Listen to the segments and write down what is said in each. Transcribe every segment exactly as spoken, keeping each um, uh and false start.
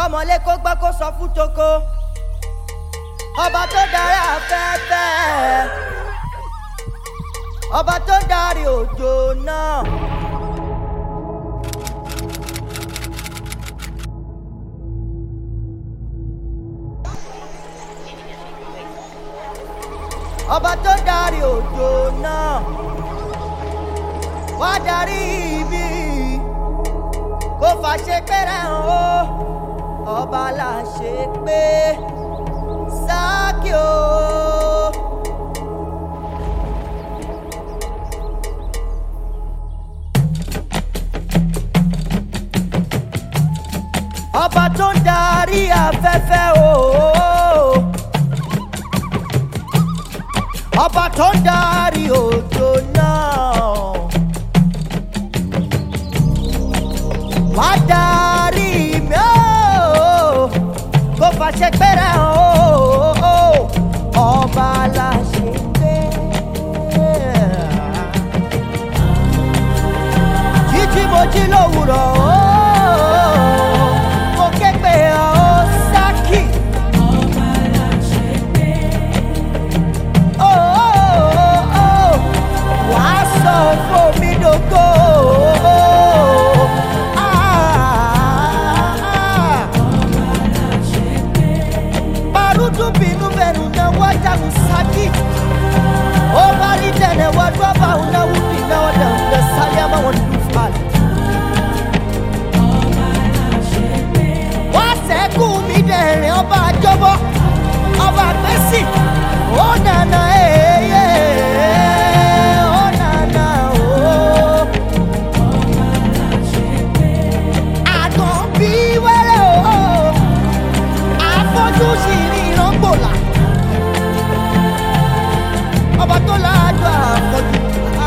kọ́mọlé kó gbọ́ kó sọ fún toko ọba tó darí afẹ́fẹ́ ọba tó darí òjò náà. ọba tó darí òjò náà wá darí ibi kó fàṣẹ pẹ́rẹ́ hàn ó ọba là ṣe pé sákì ó. ọba tó darí afẹ́fẹ́ ó. ọba tó darí òjò náà wá darí mi ó kó fàṣẹ pẹ́rẹ́ hàn ó ọba la ṣe pé. jíjí mo jí lówùrọ̀ ó mo ké pè ọ́ sákì. fún mi dògo. Barutu binu benu na waja musaki. O bali tene wadwa ba una wuti na wada una salia ma won dufal. Wa se ku mi dere ọba jobo. Ọba gbesi. O na na eh eh. ọba tó láàjọ àfọ̀jù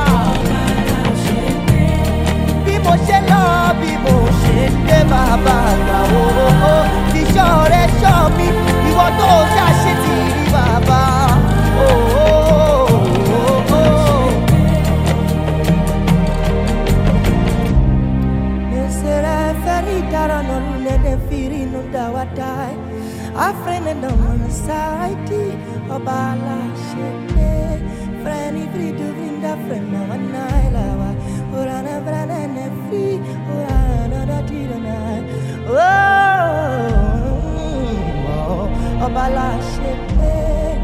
bí mo ṣe lọ bí mo ṣe dé bàbá àgbà o ìṣọ́ rẹ̀ ṣọ́ mi ìwọ tó ṣàṣe ti rí bàbá o. Nesera feri dara no lede firi no dawatai afrene no saiti obala shete freni fridu vinda frena wanaila orana brana ne fi orana da tirana oh obala shete.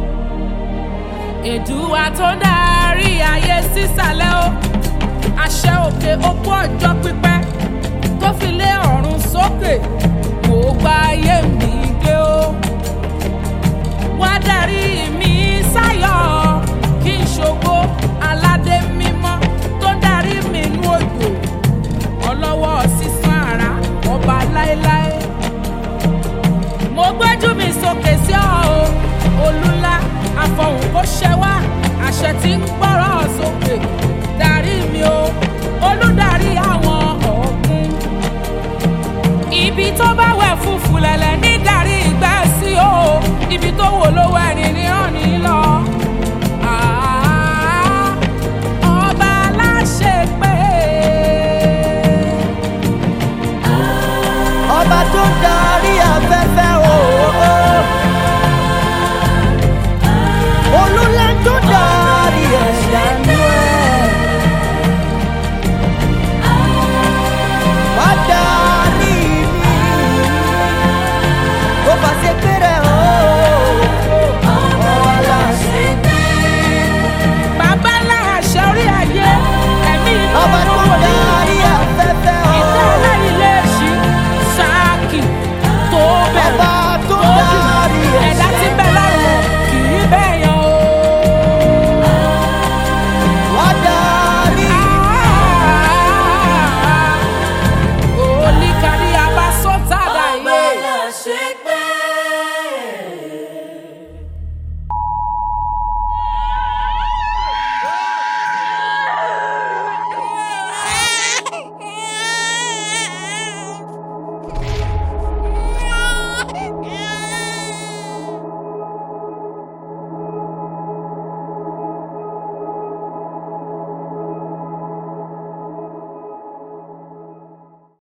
Èdùà tó darí ayé sísàlẹ̀ o àṣẹ òkè òpó ọjọ́ pípẹ́ tó fi lé ọ̀run sókè kò gba ayé mi gbé o wá darí mi.